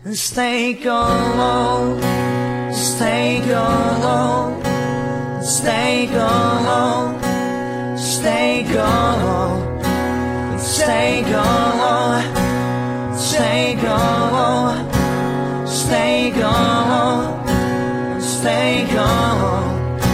Stay gold, stay gold, stay gold, stay gold, stay gold, stay gold, stay gold, stay gold.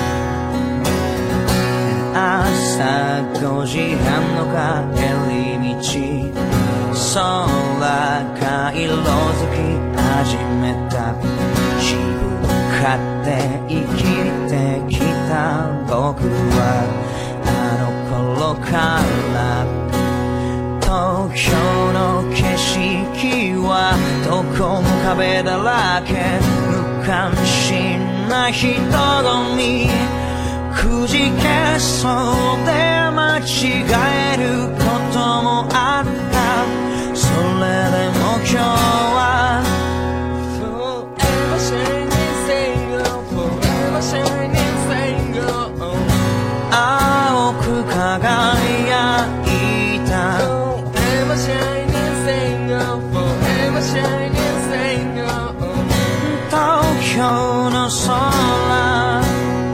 朝5時半の帰り道、空が色づき始めた。自分勝手生きてきた僕はあの頃から東京の景色はどこも壁だらけ、無関心な人混み、くじけそうで間違えることもあった。それでも今日は Forever shining single, forever shining single 青く輝いた Forever shining single, forever shining single 東京の空、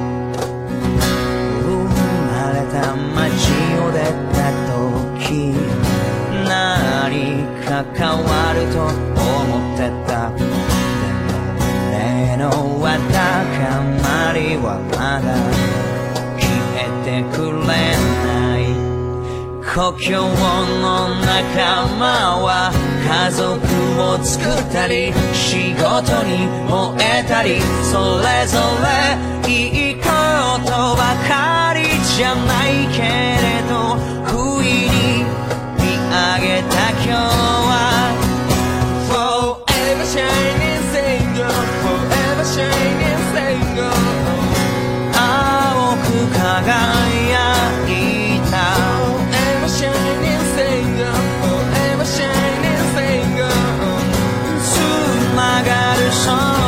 街を出た時何か変わると思ってた。でも胸のわだかまりはまだ消えてくれない。故郷の仲間は家族を作ったり仕事に燃えたり、それぞれいいことばかりじゃないけれど、不意に見上げた今日は Forever shining single, forever shining single 青く輝いた Forever shining single, forever shining single つながる空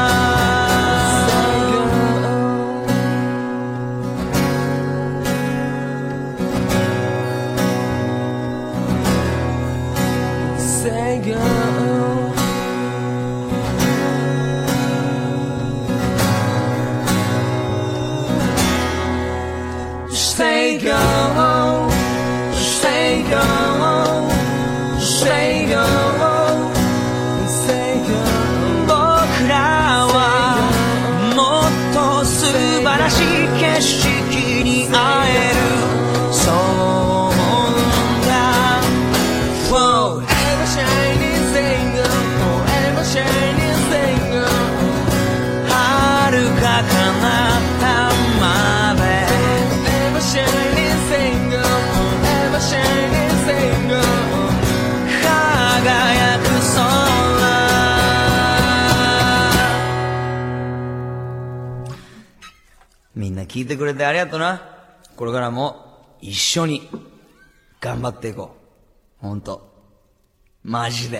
Stay gold, stay gold, stay gold, stay gold 僕らはもっと素晴らしい景色に会える、そう思うんだ。 Forever shining single, forever shining single 遥か彼方までShining single, forever shining single 輝く空。みんな聞いてくれてありがとうな。これからも一緒に頑張っていこう。ほんとマジ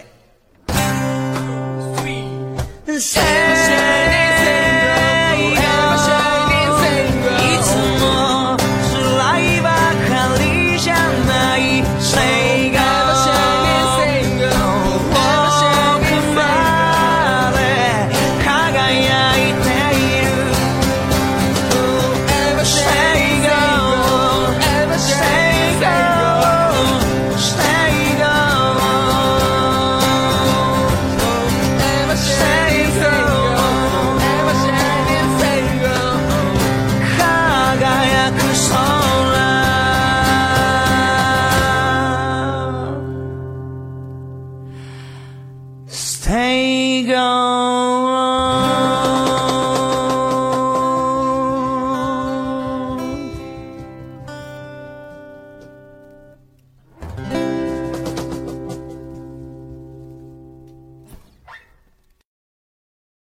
で。Stay gone.